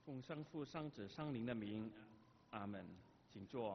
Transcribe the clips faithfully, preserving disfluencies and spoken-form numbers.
奉圣父、圣子、圣灵的名，阿门。请坐。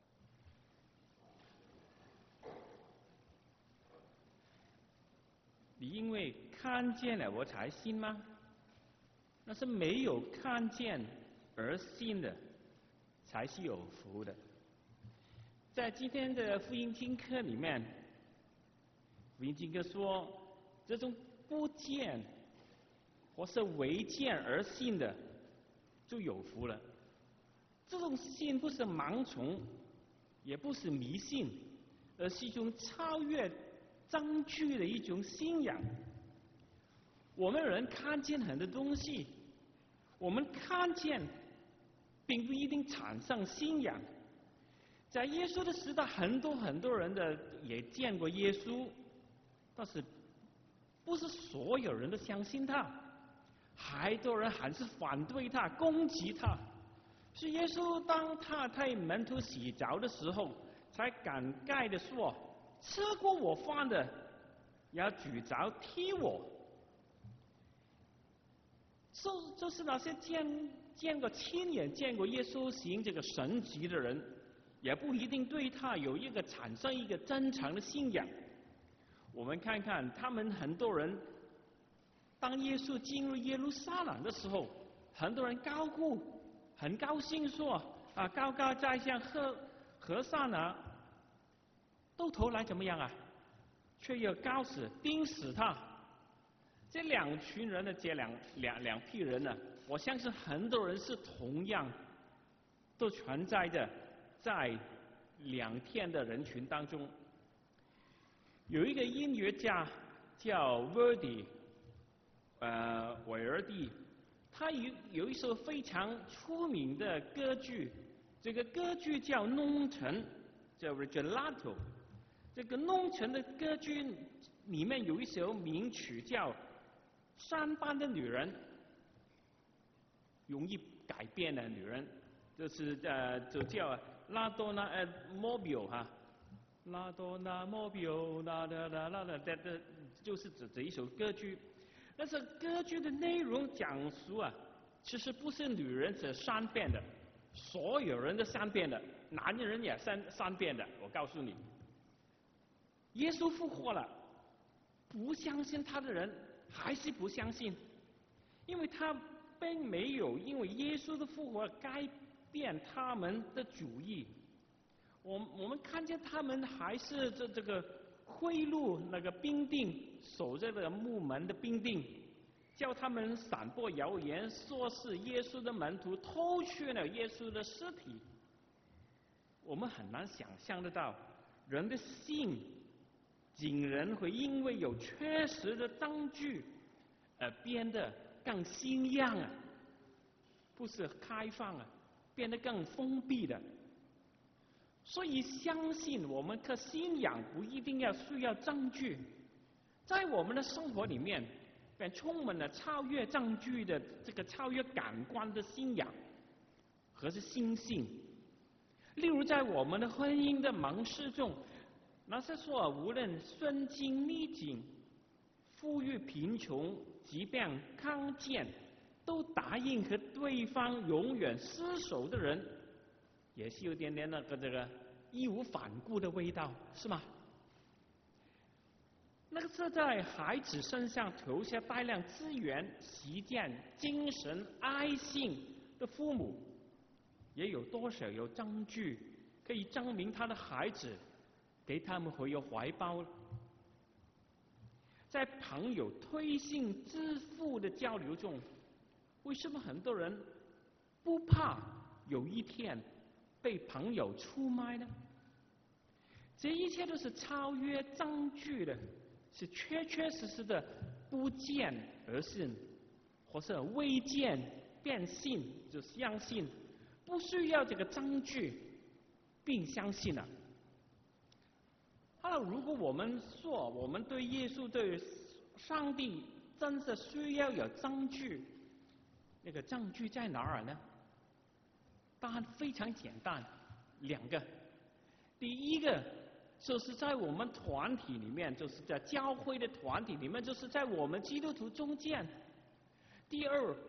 你因为看见了我才信吗？那是没有看见而信的，才是有福的。在今天的福音经课里面，福音经课说，这种不见或是未见而信的，就有福了。这种信不是盲从，也不是迷信，而是一种超越证据的一种信仰。我们人看见很多东西，我们看见并不一定产生信仰。在耶稣的时代，很多很多人的也见过耶稣，但是不是所有人都相信他，还多人还是反对他、攻击他。是耶稣当他替门徒洗澡的时候，才感慨的说：“吃过我饭的，要举澡踢我。”就就是那些见见过亲眼见过耶稣行这个神迹的人，也不一定对他有一个产生一个真诚的信仰。我们看看他们很多人，当耶稣进入耶路撒冷的时候，很多人高呼，很高兴说啊，高高在上和和善啊，到头来怎么样啊？却要告死钉死他。这两群人的这两两两批人呢，我相信很多人是同样都存在着在两天的人群当中。有一个音乐家叫 Verdi， 呃，韦尔蒂，他有有一首非常出名的歌剧，这个歌剧叫《弄臣》，叫 Rigoletto。这个《弄臣》的歌剧里面有一首名曲叫《山般的女人》，容易改变的女人，就是呃，就叫拉多纳呃 Mobile 哈，拉多纳 Mobile 啦啦啦啦啦，这这就是指这一首歌剧。但是歌剧的内容讲述啊，其实不是女人是善变的，所有人都善变的，男人也善善变的。我告诉你，耶稣复活了，不相信他的人还是不相信，因为他并没有因为耶稣的复活改变他们的主意。我我们看见他们还是这这个贿赂那个兵丁，守着这个木门的兵丁，叫他们散播谣言，说是耶稣的门徒偷去了耶稣的尸体。我们很难想象得到，人的信竟然会因为有确实的证据而变得更新样啊，不是开放啊，变得更封闭的。所以相信我们的信仰不一定要需要证据，在我们的生活里面便充满了超越证据的这个超越感官的信仰和是心性。例如在我们的婚姻的盟誓中，那些说无论顺境逆境、富裕贫穷、疾病康健，都答应和对方永远厮守的人，也是有点点那个这个义无反顾的味道，是吗？那个是在孩子身上投下大量资源、实践、精神、爱心的父母，也有多少有证据可以证明他的孩子给他们会有怀抱？在朋友推信致富的交流中，为什么很多人不怕有一天被朋友出卖呢？这一切都是超越证据的，是确确实实的不见而信，或是未见便信，就相信，不需要这个证据并相信了。好了，如果我们说我们对耶稣、对上帝真的需要有证据，那个证据在哪儿呢？答案非常简单，两个。第一个就是在我们团体里面，就是在教会的团体里面，就是在我们基督徒中间。第二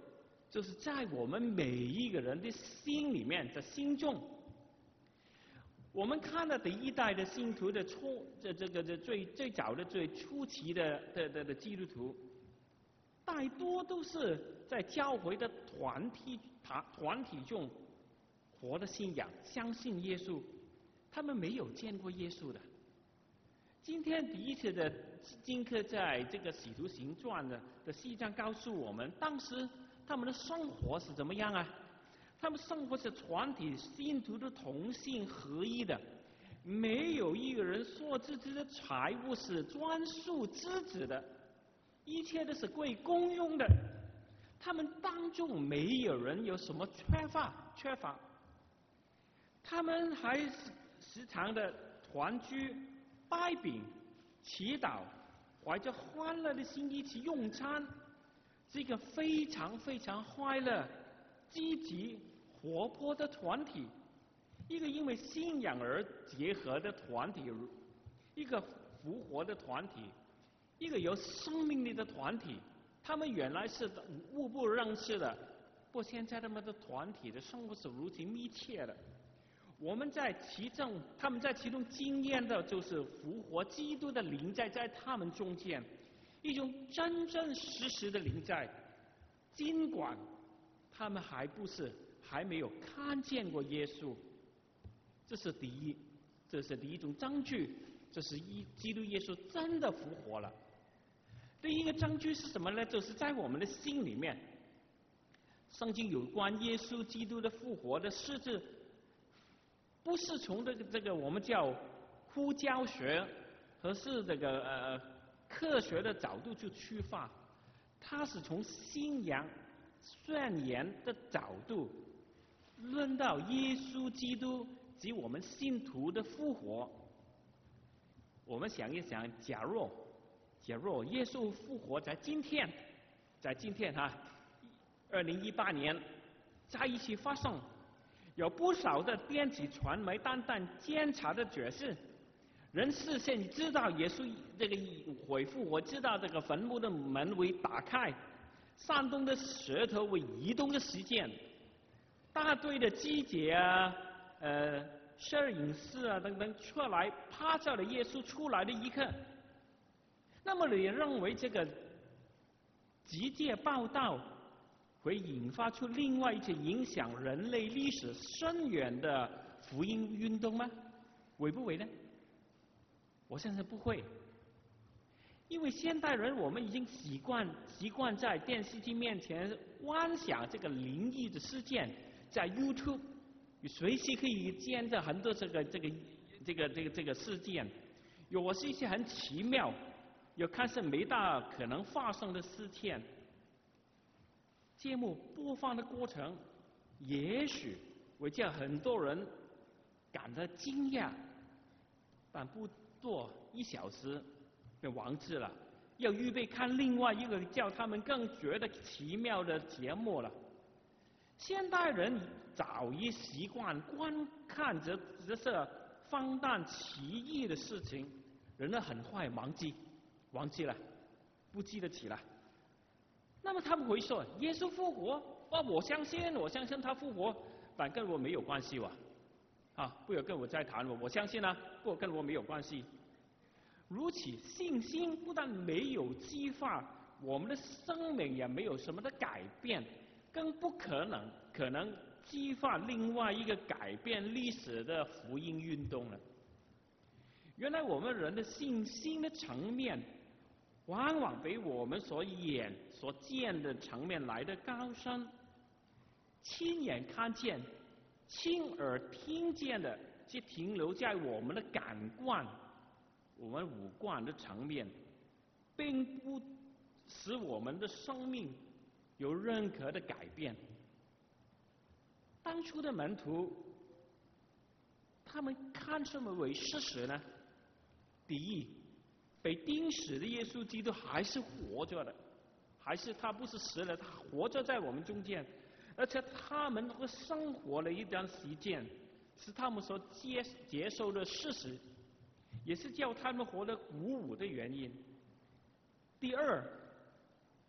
就是在我们每一个人的心里面，在心中。我们看到第一代的信徒的初，这这个这最最早的最初期的的的的基督徒，大多都是在教会的团体团团体中活的信仰，相信耶稣，他们没有见过耶稣的。今天第一次的经课在这个《使徒行传》的的四章告诉我们，当时他们的生活是怎么样啊？他们生活是团体信徒的同心合一的，没有一个人说自己的财物是专属自己的，一切都是归公用的。他们当中没有人有什么缺乏缺乏，他们还时常的团聚、拜饼、祈祷，怀着欢乐的心一起用餐，是一个非常非常快乐、积极、活泼的团体，一个因为信仰而结合的团体，一个复活的团体，一个有生命力的团体。他们原来是互不认识的，不过现在他们的团体的生活是如此密切的。我们在其中，他们在其中经验的就是复活基督的灵在在他们中间，一种真真实实的灵在。尽管他们还不是还没有看见过耶稣，这是第一，这是第一种证据，这是一基督耶稣真的复活了。第一个证据是什么呢？就是在我们的心里面，圣经有关耶稣基督的复活的事迹，不是从这个这个我们叫呼教学和是这个呃科学的角度去出发，它是从信仰宣言的角度论到耶稣基督及我们信徒的复活。我们想一想，假若假若耶稣复活在今天，在今天哈，二零一八年在一起发生，有不少的电子传媒单单监察的解释，人事先知道耶稣这个恢复，我知道这个坟墓的门会打开，山洞的舌头会移动的时间，大队的记者啊、呃摄影师啊等等出来拍照了耶稣出来的一刻。那么你认为这个直接报道会引发出另外一些影响人类历史深远的福音运动吗？会不会呢？我相信不会，因为现代人我们已经习惯习惯在电视机面前观想这个灵异的事件，在 YouTube 随时可以见到很多这个这个这个这个这个事件，有是一些很奇妙，有看似没大可能发生的事件。节目播放的过程，也许会叫很多人感到惊讶，但不多一小时就忘记了，要预备看另外一个叫他们更觉得奇妙的节目了。现代人早已习惯观看着这些荒诞奇异的事情，人呢很快忘记忘记了，不记得起了。那么他们会说耶稣复活，啊，我相信，我相信他复活，但跟我没有关系哇，啊，不要跟我再谈我，我相信啊，不过跟我没有关系。如此信心不但没有激发我们的生命，也没有什么的改变，更不可能可能激发另外一个改变历史的福音运动了。原来我们人的信心的层面，往往比我们所眼所见的层面来的高深。亲眼看见、亲耳听见的，是停留在我们的感官、我们五官的层面，并不使我们的生命有任何的改变。当初的门徒，他们看什么为事实呢？第一，被钉死的耶稣基督还是活着的，还是他不是死了，他活着在我们中间，而且他们会生活了一段时间，是他们所接接受的事实，也是叫他们活得鼓舞的原因。第二，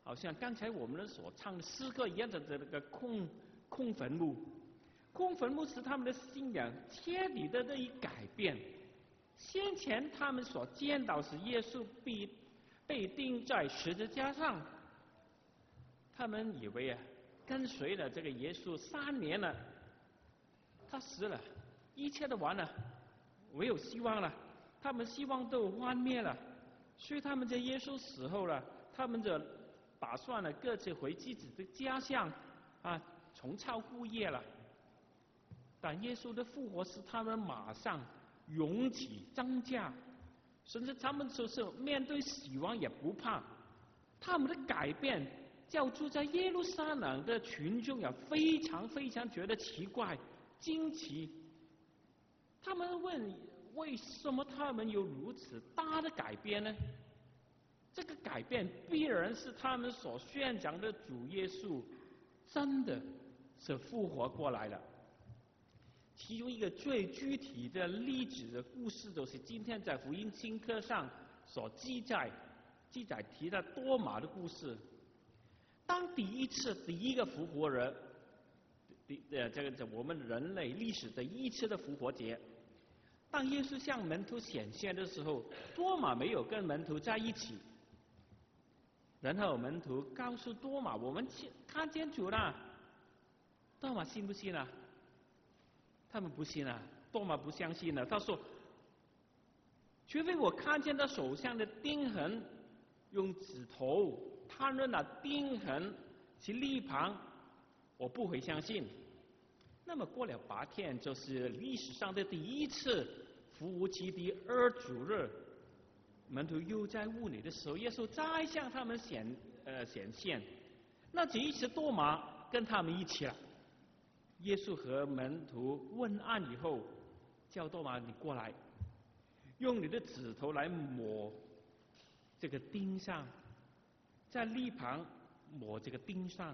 好像刚才我们所唱的诗歌一样的这个空空坟墓。空坟墓使他们的信仰彻底的得以改变。先前他们所见到是耶稣被被钉在十字架上，他们以为啊，跟随了这个耶稣三年了，他死了，一切都完了，没有希望了，他们希望都幻灭了，所以他们在耶稣死后了，他们就打算了各自回自己的家乡啊，重操故业了。但耶稣的复活使他们马上勇起张架，甚至他们就是面对死亡也不怕。他们的改变叫住在耶路撒冷的群众也非常非常觉得奇怪惊奇。他们问，为什么他们有如此大的改变呢？这个改变必然是他们所宣讲的主耶稣真的是复活过来了。其中一个最具体的例子的故事，就是今天在福音经课上所记载记载提到多马的故事。当第一次第一个复活人，第呃这个我们人类历史的一次的复活节，当耶稣向门徒显现的时候，多马没有跟门徒在一起。然后门徒告诉多马，我们看见主了。多马信不信啊？他们不信啊，多马不相信了。他说，除非我看见他手上的钉痕，用指头探入那钉痕其立旁，我不会相信。那么过了八天，就是历史上的第一次复活期第二主日，门徒又在屋里的时候，耶稣再向他们显呃显现。那这一次多马跟他们一起了。耶稣和门徒问安以后，叫多马你过来，用你的指头来抹这个钉上，在立旁抹这个钉上。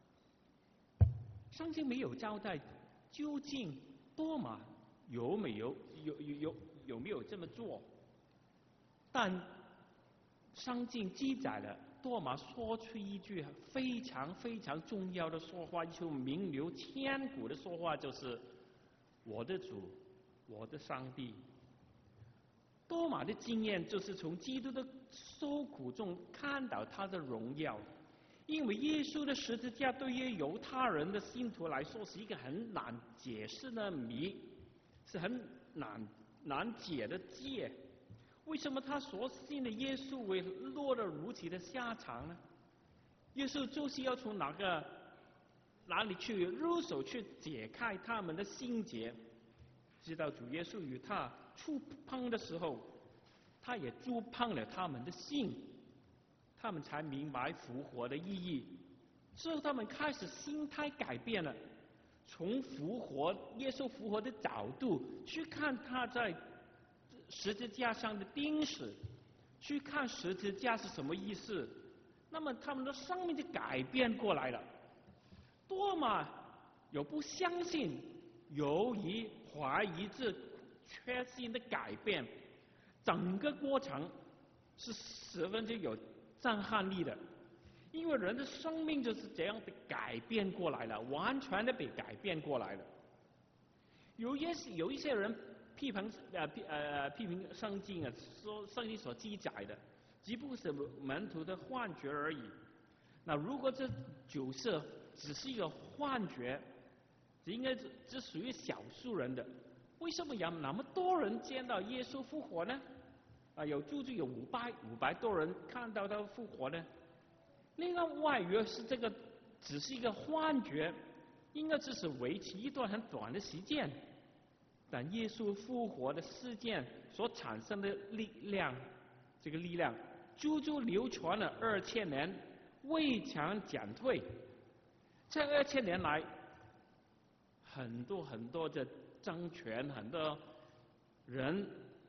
圣经没有交代究竟多马有没有有有有有没有这么做，但圣经记载了多马说出一句非常非常重要的说话，就名留千古的说话，就是我的主，我的上帝。多马的经验就是从基督的受苦中看到他的荣耀，因为耶稣的十字架对于犹太人的信徒来说是一个很难解释的谜，是很难难解的结。为什么他所信的耶稣会落得如此的下场呢？耶稣就是要从哪个哪里去入手去解开他们的心结，直到主耶稣与他触碰的时候，他也触碰了他们的心，他们才明白复活的意义。之后他们开始心态改变了，从复活耶稣复活的角度去看他在十字架上的钉死，去看十字架是什么意思，那么他们的生命就改变过来了。多马有不相信、犹疑、怀疑这确信的改变，整个过程是十分之有震撼力的，因为人的生命就是这样的改变过来了，完全的被改变过来了。有一些有一些人批评呃批呃批评圣经啊，说圣经所记载的只不过是门徒的幻觉而已。那如果这酒色只是一个幻觉，只应该只属于少数人的，为什么有那么多人见到耶稣复活呢？啊，有足足有五百五百多人看到他复活呢。另外，如果是这个只是一个幻觉，应该只是维持一段很短的时间。但耶稣复活的事件所产生的力量，这个力量足足流传了二千年，未曾减退。这二千年来，很多很多的政权，很多人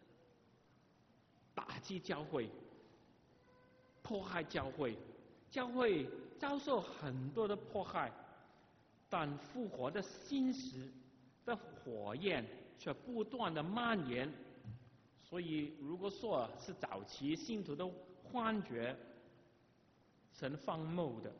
打击教会，迫害教会，教会遭受很多的迫害，但复活的信实的火焰却不断的蔓延。所以如果说是早期信徒的幻觉， 神荒谬的。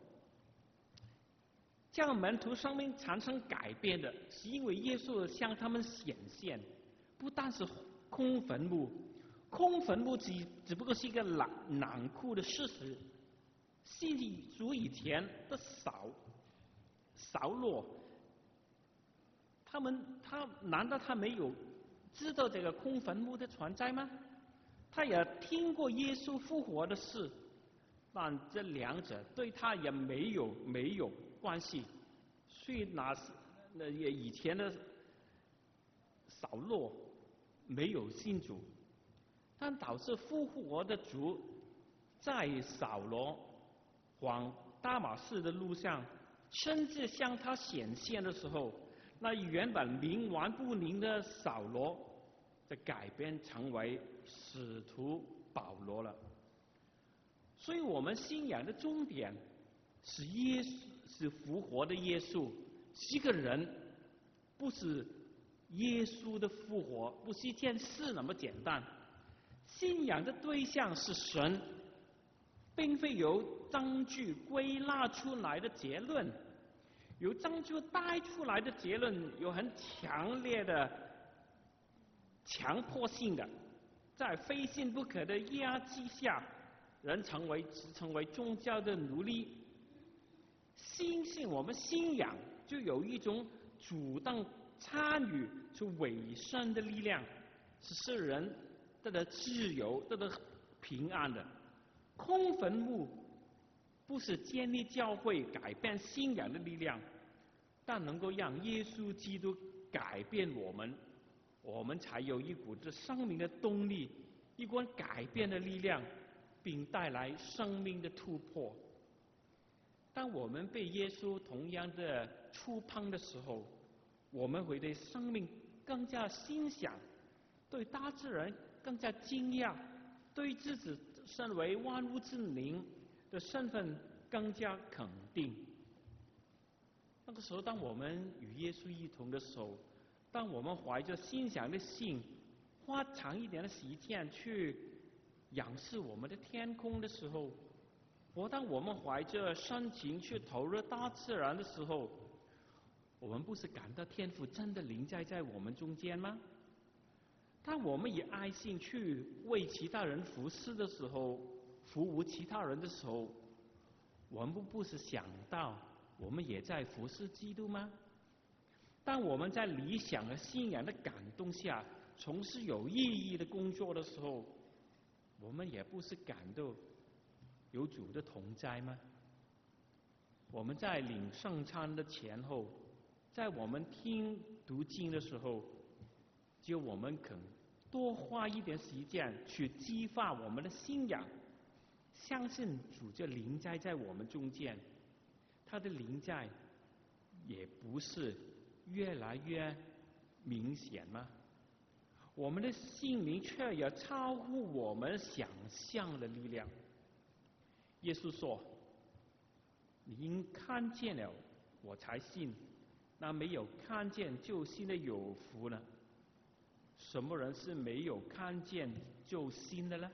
叫门徒生命产生改变的，是因为耶稣向他们显现，不但是空坟墓，空坟墓只只不过是一个冷冷酷的事实。信主以前的扫扫罗，他们他难道他没有知道这个空坟墓的存在吗？他也听过耶稣复活的事，但这两者对他也没有没有关系。所以那是那也以前的扫罗没有信主，但导致复活的主在扫罗往大马士的路上亲自向他显现的时候，那原本冥顽不灵的扫罗就改变成为使徒保罗了。所以我们信仰的终点是耶稣，是复活的耶稣，是一个人，不是耶稣的复活，不是一件事那么简单。信仰的对象是神，并非由证据归纳出来的结论。由证据带出来的结论有很强烈的强迫性的，在非信不可的压制下，人成为成为宗教的奴隶。相信我们信仰就有一种主动参与去委身的力量，是使人得到自由、得到平安的。空坟墓不是建立教会、改变信仰的力量，但能够让耶稣基督改变我们，我们才有一股这生命的动力，一股改变的力量，并带来生命的突破。当我们被耶稣同样的触碰的时候，我们会对生命更加欣赏，对大自然更加惊讶，对自己身为万物之灵的身份更加肯定。那个时候，当我们与耶稣一同的时候，当我们怀着欣赏的心，花长一点的时间去仰视我们的天空的时候，或当我们怀着深情去投入大自然的时候，我们不是感到天父真的临在在我们中间吗？当我们以爱心去为其他人服侍的时候，服务其他人的时候，我们不是想到我们也在服侍基督吗？当我们在理想和信仰的感动下从事有意义的工作的时候，我们也不是感到有主的同在吗？我们在领圣餐的前后，在我们听读经的时候，只有我们肯多花一点时间去激发我们的信仰，相信主就临在在我们中间，他的临在也不是越来越明显吗？我们的心灵却有超乎我们想象的力量。耶稣说：“你因看见了，我才信；那没有看见就信的有福了。”什么人是没有看见就信的呢？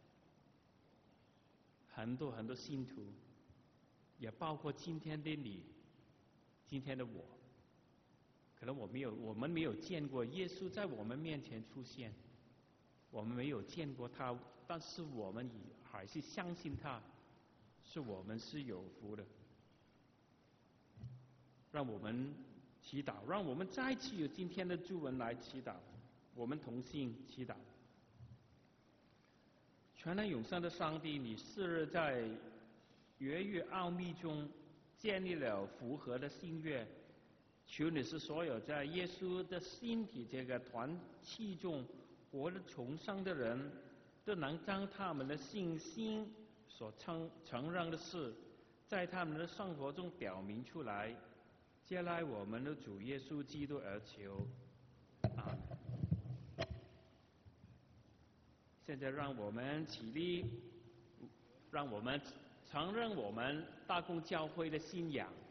很多很多信徒，也包括今天的你，今天的我，可能我没有，我们没有见过耶稣在我们面前出现，我们没有见过他，但是我们还是相信他，是我们是有福的。让我们祈祷，让我们再次有今天的主文来祈祷，我们同心祈祷。全能永生的上帝，你是在越狱奥秘中建立了符合的心愿，求你是所有在耶稣的身体这个团契中活得重生的人，都能将他们的信心所承承认的事，在他们的生活中表明出来。接来我们的主耶稣基督而求，阿们。现在让我们起立，让我们承认我们大公教会的信仰。